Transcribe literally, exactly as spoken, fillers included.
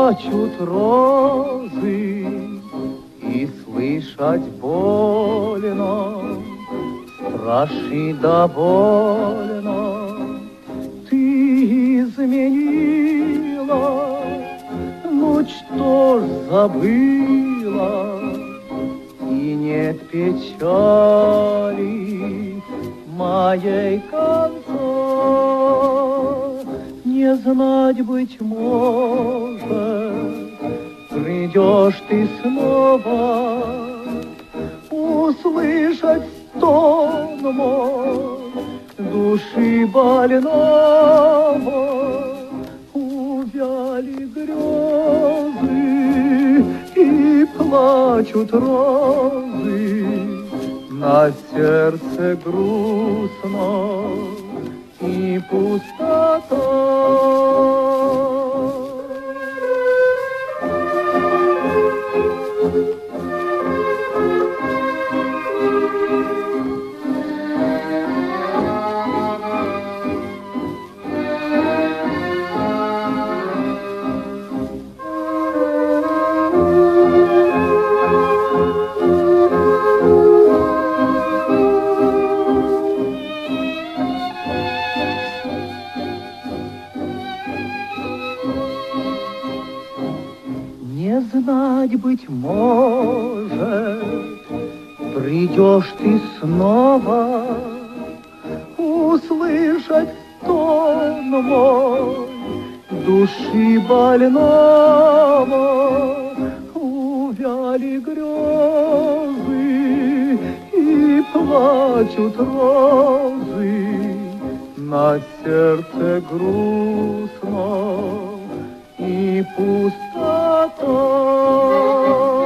плачут розы, и слышать больно, страшно довольно. Ты изменила, ну что ж забыла, и нет печали моей конца. Не знать, быть может, придешь ты снова, услышать стон мой души больного. Увяли грезы и плачут розы, на сердце грустно и пустота. Не знать, быть может, придешь ты снова, услышать стон мой души больного. Увяли грезы и плачут розы, на сердце грустно и пустота.